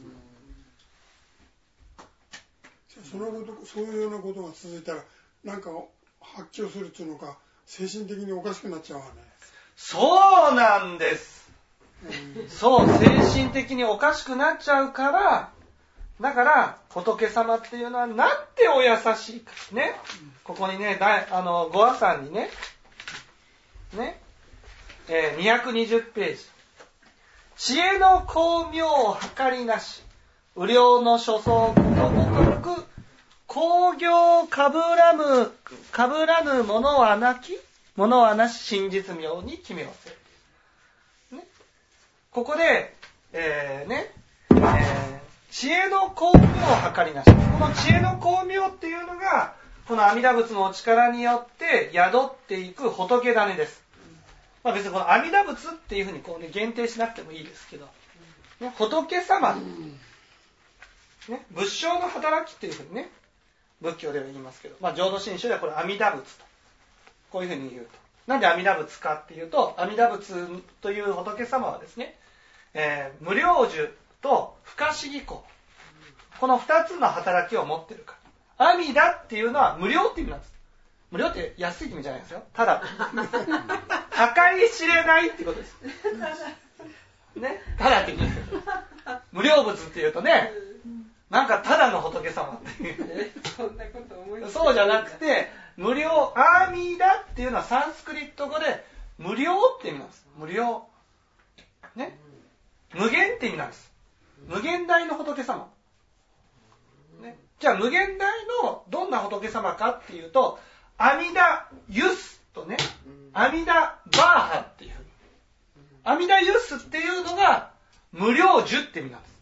そのことそういうようなことが続いたらなんか発狂するっていうのか精神的におかしくなっちゃうわね。 そうなんです。そう精神的におかしくなっちゃうから、だから仏様っていうのはなんてお優しいかね。ここにね、だいあのごあさんにね、ね、えー、にひゃくにじゅうページ。知恵の巧妙を計りなし、無料の所相ことごとく、工業かぶらむ、かぶらぬものはなき、ものはなし真実妙に決めわせる。ね、ここで、えー、ね、えー、知恵の巧妙を計りなし。この知恵の巧妙っていうのが、この阿弥陀仏のお力によって宿っていく仏種です。まあ、別にこの阿弥陀仏っていうふうにこう、ね、限定しなくてもいいですけど、ね、仏様、ね、仏性の働きっていうふうにね、仏教では言いますけど、まあ、浄土真宗ではこれ阿弥陀仏と、こういうふうに言うと。なんで阿弥陀仏かっていうと、阿弥陀仏という仏様はですね、えー、無量寿と不可思議光、この二つの働きを持っているから。阿弥陀っていうのは無料って意味なんです。無料って安い意味じゃないですよ。ただ、計り知れないってことです。ね、ただって意味ですよ。無料仏っていうとね、なんかただの仏様っていう。 そんなこと思いつかない。 そうじゃなくて、無料、阿弥陀っていうのはサンスクリット語で無料って意味なんです。無料。ね。無限って意味なんです。無限大の仏様。ね。じゃあ無限大のどんな仏様かっていうと、阿弥陀ユスとね、阿弥陀バーハっていう。阿弥陀ユスっていうのが無量寿って意味なんです。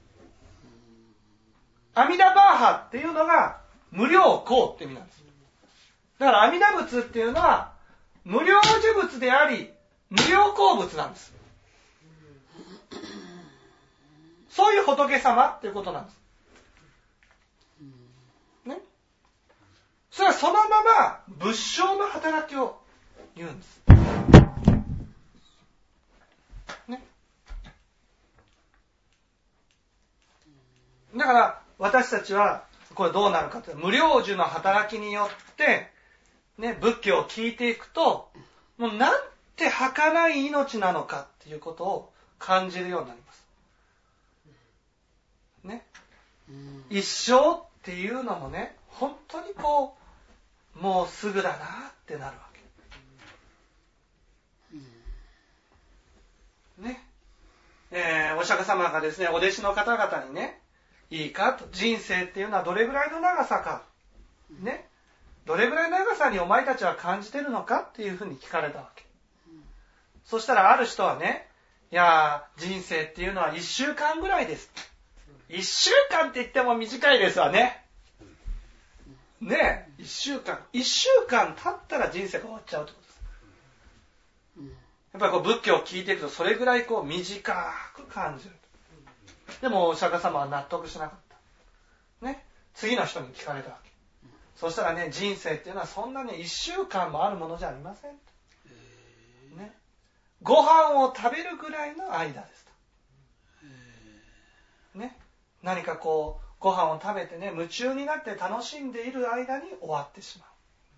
阿弥陀バーハっていうのが無量光って意味なんです。だから阿弥陀仏っていうのは無量寿仏であり無量光仏なんです。そういう仏様っていうことなんです。ね。それはそのまま仏性の働きを言うんです。ね。だから私たちはこれどうなるかというと、無量寿の働きによってね、仏教を聞いていくと、もうなんて儚い命なのかっていうことを感じるようになります。ね。 一生っていうのもね、本当にこうもうすぐだなってなるわけね。えー、お釈迦様がですね、お弟子の方々にね、いいかと、人生っていうのはどれぐらいの長さかね、どれぐらいの長さにお前たちは感じてるのかっていうふうに聞かれたわけ。そしたらある人はね、いやー、人生っていうのはいっしゅうかんぐらいです。いっしゅうかんって言っても短いですわね。ねえ、いっしゅうかん。いっしゅうかん経ったら人生が終わっちゃうってことです。やっぱりこう仏教を聞いていくとそれぐらいこう短く感じる。でもお釈迦様は納得しなかった。ね。次の人に聞かれたわけ。そしたらね、人生っていうのはそんなね、いっしゅうかんもあるものじゃありません。ね。ご飯を食べるぐらいの間ですと。ね。何かこう、ご飯を食べてね、夢中になって楽しんでいる間に終わってしま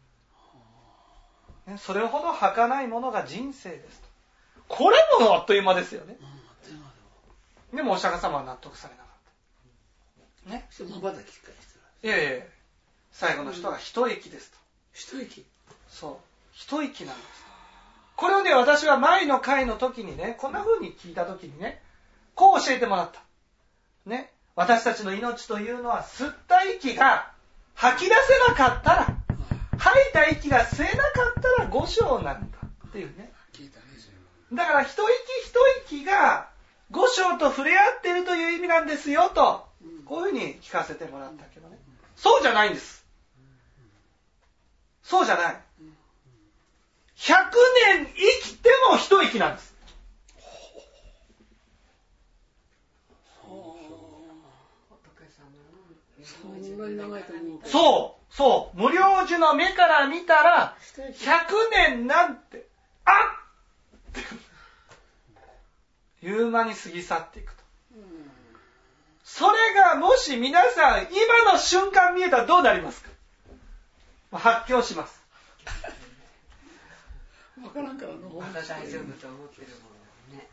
う。ね、それほど儚いものが人生ですと。これもあっという間ですよね。でもお釈迦様は納得されなかった。ね。 まばたき返してる。いやいやいや、最後の人が一息ですと。 一息。 そう。一息なんです。これをね、私は前の回の時にね、こんな風に聞いた時にね、こう教えてもらった。ね。私たちの命というのは吸った息が吐き出せなかったら、吐いた息が吸えなかったら五章なんだっていうね。だから一息一息が五章と触れ合っているという意味なんですよと、こういうふうに聞かせてもらったけどね。そうじゃないんです。そうじゃない。ひゃくねん生きても一息なんです。そう、そう。無量寿の目から見たら、ひゃくねんなんて、あっっていう間に過ぎ去っていくと。それがもし皆さん、今の瞬間見えたらどうなりますか？発狂します。 わからんからの。 まだ大丈夫と思ってるもんね。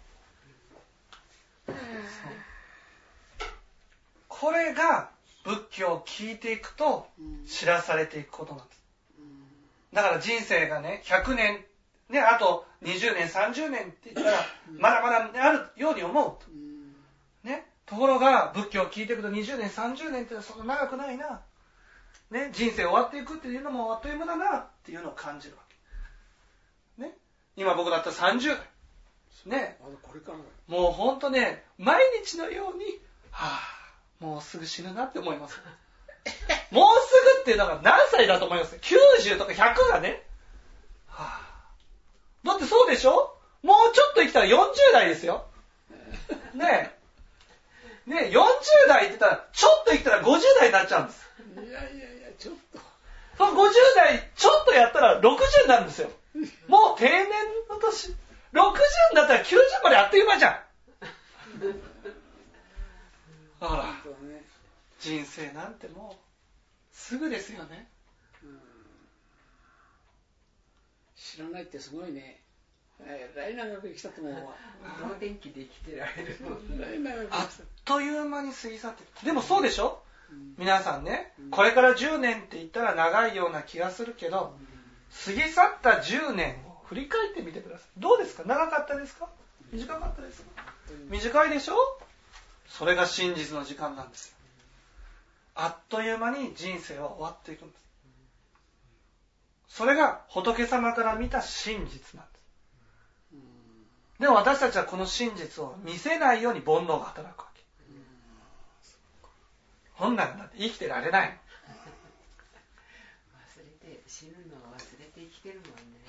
これが仏教を聞いていくと知らされていくことなんです。だから人生がね、ひゃくねん、ね、あとにじゅうねん、さんじゅうねんって言ったら、まだまだあるように思うと。ね。ところが、仏教を聞いていくとにじゅうねん、さんじゅうねんってそんな長くないな。ね。人生終わっていくっていうのもあっという間だなっていうのを感じるわけ。ね。今僕だったらさんじゅうだい。ね。 これからもうほんとね、毎日のように、はぁ、もうすぐ死ぬなって思います。もうすぐっていうのが何歳だと思います？きゅうじゅうとかひゃくがね。はぁ、だってそうでしょ？もうちょっと生きたらよんじゅうだいですよ。ねえ。ねえ、よんじゅうだいって言ったら、ちょっと生きたらごじゅうだいになっちゃうんです。 いやいやいや、ちょっと。 そのごじゅうだいちょっとやったらろくじゅうになるんですよ。もう定年の年。ろくじゅうになったらきゅうじゅうまであっという間じゃん。ほら、人生なんてもうすぐですよね。 知らないってすごいね。えらい長く生きたと思うわ。 脳電気で生きてられるもんね。 あっという間に過ぎ去ってる。でもそうでしょ、うん、皆さんね、これからじゅうねんって言ったら長いような気がするけど、過ぎ去ったじゅうねんを振り返ってみてください。どうですか？長かったですか？短かったですか？短いでしょ？それが真実の時間なんですよ。あっという間に人生は終わっていくんです。それが仏様から見た真実なんです。でも私たちはこの真実を見せないように煩悩が働くわけ。本来だって生きてられない。 忘れて死ぬのを忘れて生きてるもん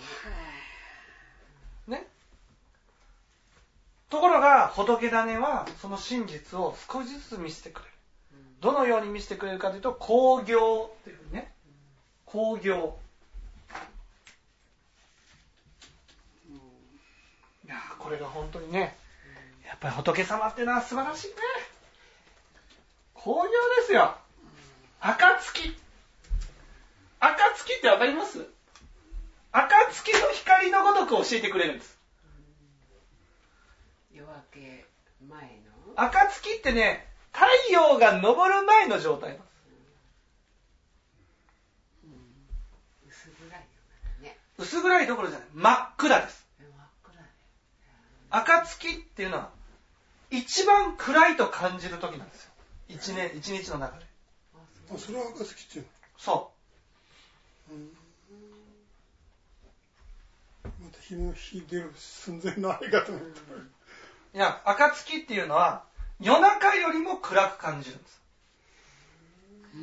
ね。ね。ところが仏種はその真実を少しずつ見せてくれる。どのように見せてくれるかというと、興行っていうね。興行。いやこれが本当にね、やっぱり仏様っていうのは素晴らしいね。興行ですよ。暁。暁ってわかります？暁の光のごとく教えてくれるんです。 夜明け前の？ 暁ってね、太陽が昇る前の状態なんです。 薄暗いよね。 薄暗いどころじゃない。真っ暗です。 真っ暗い。 暁っていうのは一番暗いと感じる時なんですよ。一年、一日の中で。 あ、それは暁っていうの。 そう。 うん、また日の日出る寸前のあれかと思った。 いや、暁っていうのは夜中よりも暗く感じるんです。 うん、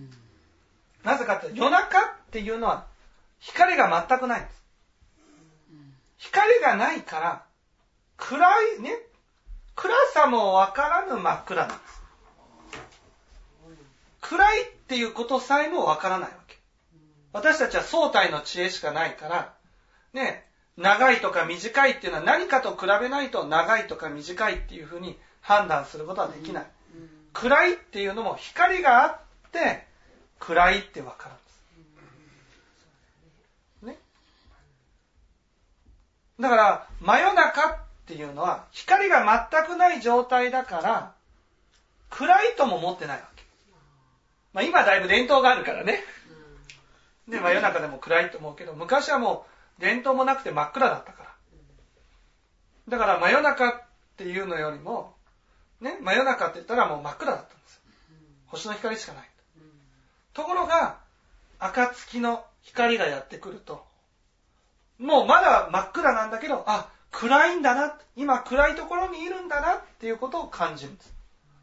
なぜかって夜中っていうのは光が全くないんです。光がないから暗いね、暗さもわからぬ真っ暗なんです。暗いっていうことさえもわからないわけ。私たちは相対の知恵しかないからね、長いとか短いっていうのは何かと比べないと長いとか短いっていうふうに判断することはできない。暗いっていうのも光があって暗いってわかるんです。ね。だから真夜中っていうのは光が全くない状態だから暗いとも思ってないわけ。まあ今だいぶ電灯があるからね。で、真夜中でも暗いと思うけど、昔はもう電灯もなくて真っ暗だったから。だから真夜中っていうのよりも、ね、真夜中って言ったらもう真っ暗だったんですよ。星の光しかない。ところが、暁の光がやってくると、もうまだ真っ暗なんだけど、あ、暗いんだな、今暗いところにいるんだなっていうことを感じるんです。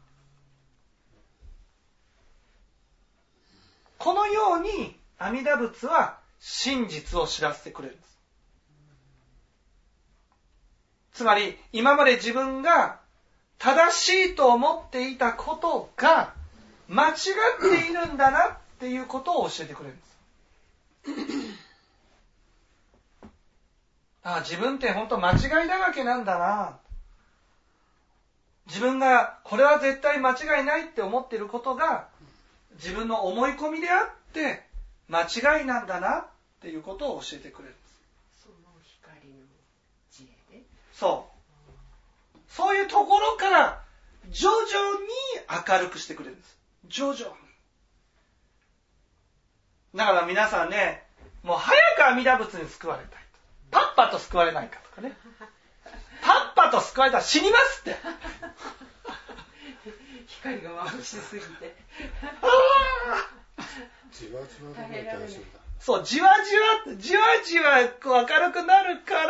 このように阿弥陀仏は真実を知らせてくれるんです。つまり今まで自分が正しいと思っていたことが間違っているんだなっていうことを教えてくれるんです。ああ、自分って本当間違いだらけなんだな。自分がこれは絶対間違いないって思っていることが自分の思い込みであって間違いなんだなっていうことを教えてくれるんです。 その光の知恵で。 そう。そういうところから徐々に明るくしてくれるんです。徐々に。だから皆さんね、もう早く阿弥陀仏に救われたいと。パッパと救われないかとかね。パッパと救われたら死にますって。 光が眩しすぎて。 じわじわでも大丈夫だ。 そう、じわじわ、じわじわこう明るくなるから、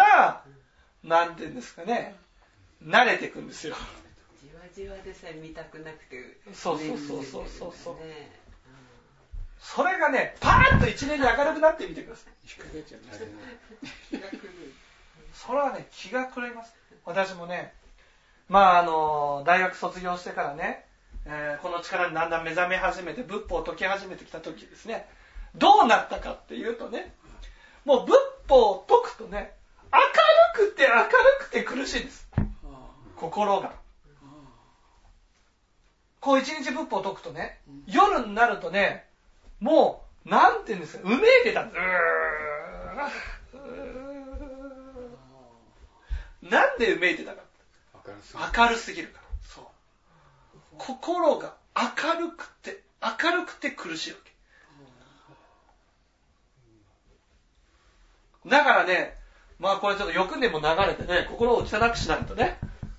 なんていうんですかね、慣れていくんですよ。 じわじわでさえ見たくなくて、 そうそうそうそうそうそう。 ね、 それがね、パーッと一年に明るくなってみてください。 光がちゃなれない。 気が狂う。 それはね、気が狂います。私もね、まああの大学卒業してからね、えー、この力にだんだん目覚め始めて仏法を解き始めてきた時ですね、どうなったかっていうとね、もう仏法を解くとね、明るくて明るくて苦しいんです。心が。こう一日仏法を解くとね、夜になるとね、もうなんて言うんですか、うめいてたんです。うーなんでうめいてたか。明るすぎるから。そう。心が明るくて明るくて苦しいわけ。だからね、まあこれちょっと欲でも流れてね、心を汚くしないとね。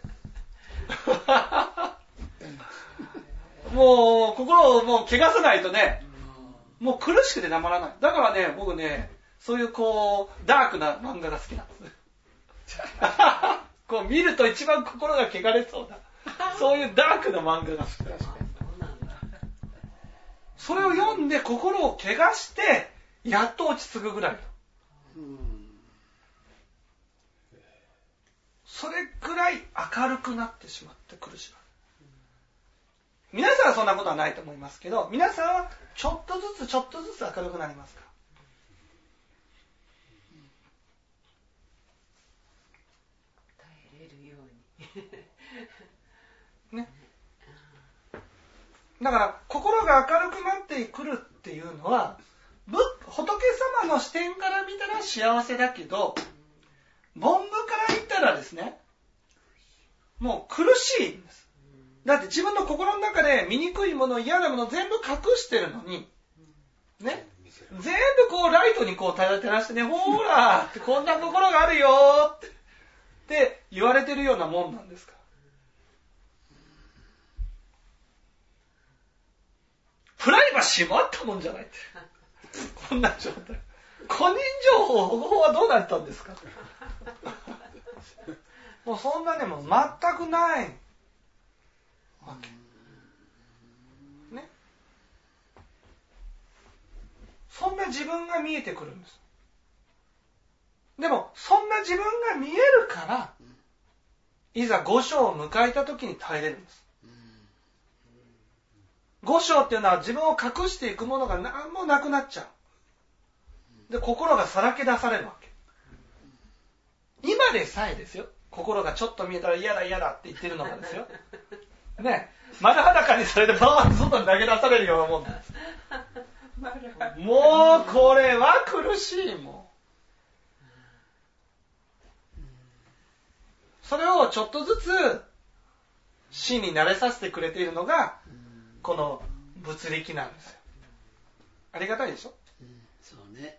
もう心をもう汚さないとね、もう苦しくてたまらない。だからね、僕ね、そういうこうダークな漫画が好きなんです。こう見ると一番心が汚れそうな、そういうダークな漫画が好きだし、それを読んで心を汚してやっと落ち着くぐらい。それぐらい明るくなってしまって苦しい。皆さんはそんなことはないと思いますけど、皆さんはちょっとずつちょっとずつ明るくなりますか。ね、だから心が明るくなってくるっていうのは仏様の視点から見たら幸せだけど、凡夫から言ったらですね、もう苦しいんです。 だって自分の心の中で醜いもの、嫌なもの全部隠してるのに、ね、全部こうライトにこう照らしてね、ほーらってこんな心があるよーって、って言われてるようなもんなんですから。プライバシーもあったもんじゃないって。こんな状態。個人情報保護法はどうなったんですか。もうそんなね、もう全くないわけ。ね。そんな自分が見えてくるんです。でも、そんな自分が見えるから、いざ五章を迎えた時に耐えれるんです。五章っていうのは自分を隠していくものが何もなくなっちゃう。で、心がさらけ出されるわけ。今でさえですよ。心がちょっと見えたら嫌だ嫌だって言ってるのがですよ。ね。丸裸にそれでバーンと外に投げ出されるようなもんなんです。もうこれは苦しいもん。それをちょっとずつ死に慣れさせてくれているのがこの物力なんですよ。ありがたいでしょ、 うん、そうね。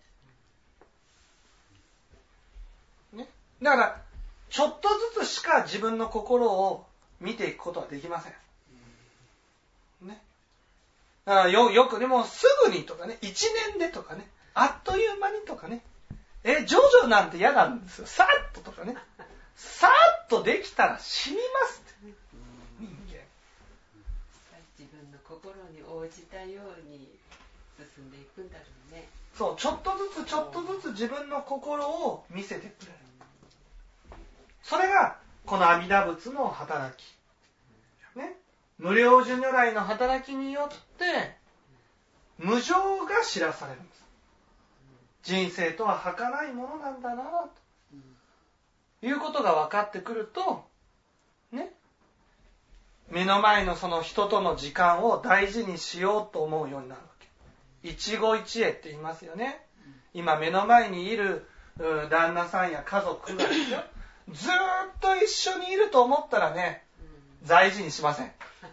ね。だからちょっとずつしか自分の心を見ていくことはできません。ね。だから よ, よくね、もうすぐにとかね、一年でとかね、あっという間にとかね、え、ジョジョなんて嫌なんですよ。さっととかね、さっとできたら死にますって。人間。 自分の心に応じたように進んでいくんだろうね。 そう、ちょっとずつちょっとずつ自分の心を見せてくれる。それがこの阿弥陀仏の働き。ね。無量寿如来の働きによって無常が知らされるんです。人生とは儚いものなんだなということが分かってくると、ね、目の前のその人との時間を大事にしようと思うようになるわけ。一期一会って言いますよね。今目の前にいる旦那さんや家族がですよ、ずーっと一緒にいると思ったらね、大事にしません。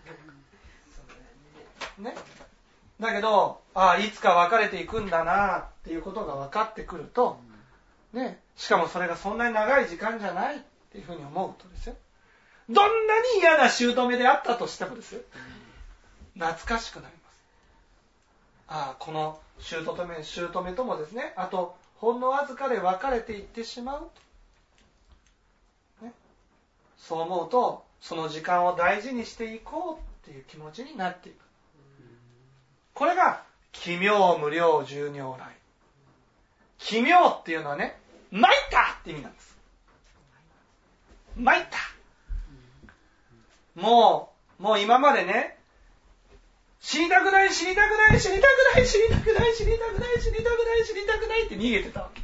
ね。だけど、ああ、いつか別れていくんだなっていうことが分かってくると、ね、しかもそれがそんなに長い時間じゃないっていうふうに思うとですよ、どんなに嫌な姑であったとしてもですよ、懐かしくなります。ああ、この姑、姑ともですね、あとほんのわずかで別れていってしまうと、ね、そう思うとその時間を大事にしていこうっていう気持ちになっていく。これが奇妙無量寿如来。奇妙っていうのはね、参ったって意味なんです。参った。もう、もう今までね、死にたくない、死にたくない、死にたくない、死にたくない、死にたくない、死にたくない、死にたくないって逃げてたわけ。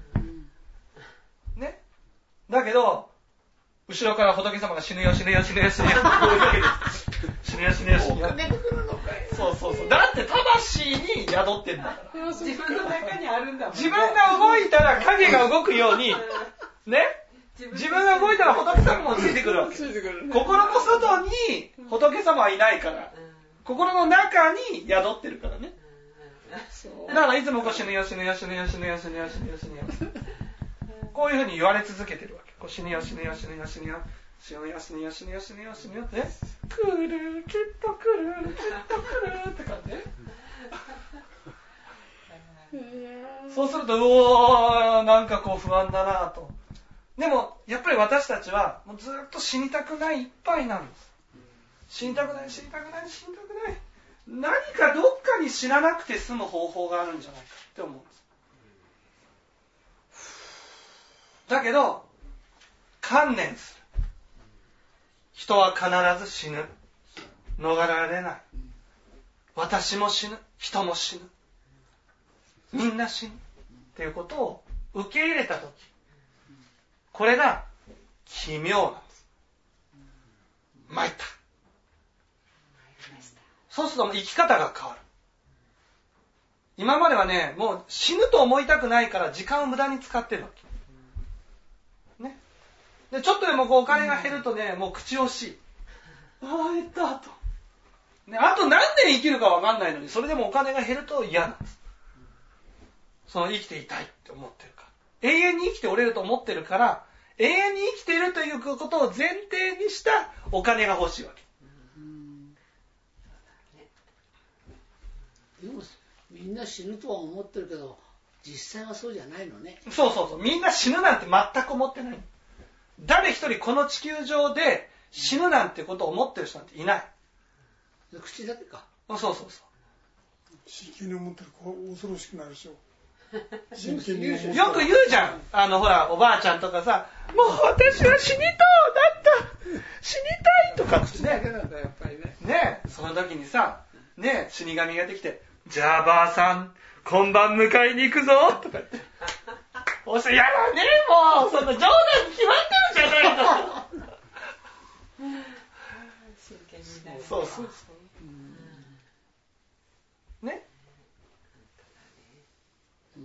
ね。だけど、後ろから仏様が死ぬよ、死ぬよ、死ぬよ、死ぬよって追いかけて死ぬよ、死ぬよ、死ぬよ。そうそうそう。だって魂に宿ってんだから。 自分の中にあるんだもんね。 自分が動いたら影が動くように、ね。自分が動いたら仏様もついてくるわけ。心の外に仏様はいないから。心の中に宿ってるからね。だからいつもこう死ぬよ、死ぬよ、死ぬよ、死ぬよ、死ぬよ、死ぬよ、死ぬよ。こういうふうに言われ続けてるわけ。こう死ぬよ、死ぬよ、死ぬよ、死ぬよ。死ぬよ、死ぬよ、死ぬよ、死ぬよ、死ぬよって。来る、きっと来る、きっと来るって感じ。そうすると、うおー、なんかこう不安だなと。でも、やっぱり私たちは、もうずっと死にたくないいっぱいなんです。死にたくない、死にたくない、死にたくない。何かどっかに死ななくて済む方法があるんじゃないかって思うんです。だけど、観念する。人は必ず死ぬ。逃れられない。私も死ぬ。人も死ぬ。みんな死ぬ。っていうことを受け入れたとき、これが奇妙なんです。参った。そうすると生き方が変わる。今まではね、もう死ぬと思いたくないから時間を無駄に使ってるわけ。ね。で、ちょっとでもこうお金が減るとね、もう口惜しい。 ああ減ったと、ね、あと何年生きるか分かんないのにそれでもお金が減ると嫌なんです。その生きていたいって思ってるから、永遠に生きておれると思ってるから、永遠に生きているということを前提にしたお金が欲しいわけ。 でもみんな死ぬとは思ってるけど実際はそうじゃないのね。 そうそうそう、みんな死ぬなんて全く思ってない。誰一人この地球上で死ぬなんてことを思ってる人なんていない。 口だけか。 そうそうそう。 真剣に思ったらこう恐ろしくなるでしょ。 真剣によく言うじゃん。あのほらおばあちゃんとかさ、もう私は死にとうだった死にたいとかって口だけね。 なんだやっぱりね。 ねえ、その時にさ、ねえ死神ができて、じゃあばあさん今晩迎えに行くぞとか言って。おしやだねえもうそんな冗談に決まってるじゃないの。 真剣になる。 そうそうそう。ね。 うん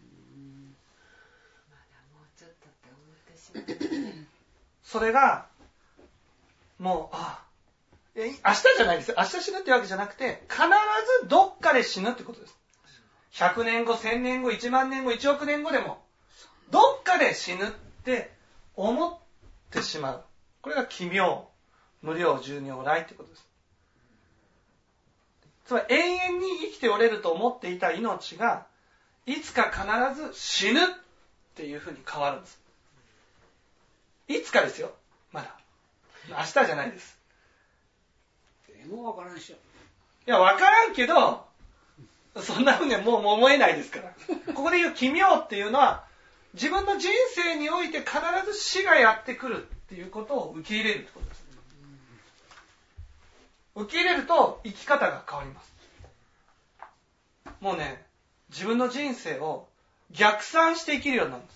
まだもうちょっとって思ってしまうね。 それがもうあえ明日じゃないですよ。明日死ぬってわけじゃなくて、必ずどっかで死ぬってことです。ひゃくねんご、せんねんご、いちまんねんご、いちおくねんごでもどっかで死ぬって思ってしまう。これが奇妙無量寿如来ってことです。つまり永遠に生きておれると思っていた命がいつか必ず死ぬっていうふうに変わるんです。いつかですよ。まだ明日じゃないです。 でもわからんでしょ。 いや分からんけどそんなふうにはもう思えないですから。ここで言う奇妙っていうのは自分の人生において必ず死がやってくるっていうことを受け入れるってことです。受け入れると生き方が変わります。もうね、自分の人生を逆算して生きるようになるんです。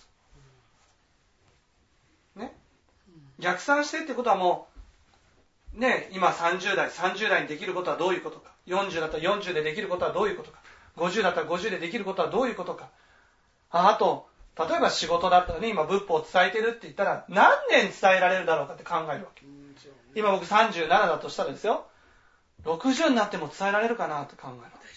ね、逆算してってことはもうね、今さんじゅう代、さんじゅう代にできることはどういうことか、よんじゅうだったらよんじゅうでできることはどういうことか、ごじゅうだったらごじゅうでできることはどういうことか。あ、あと例えば仕事だったらね、今仏法を伝えてるって言ったら何年伝えられるだろうかって考えるわけ。今僕さんじゅうななだとしたらですよ、ろくじゅうになっても伝えられるかなって考えるわけ。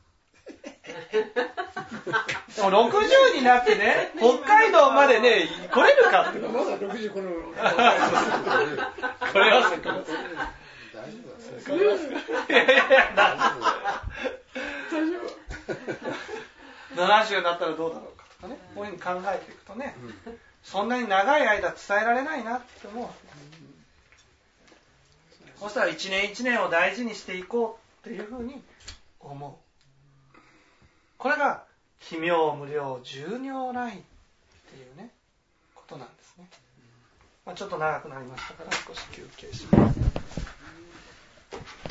でもろくじゅうになってね、北海道までね来れるかってこと。 まだろくじゅうこのこれはすごい。 大丈夫だ。 これはすごい。いやいやいや、大丈夫。ななじゅうになったらどうだろうかとかね、こういうふうに考えていくとね、そんなに長い間伝えられないなって思うわけ。そしたら一年一年を大事にしていこうっていうふうに思う。これが奇妙無量寿如来っていうねことなんですね。まあ、ちょっと長くなりましたから少し休憩します。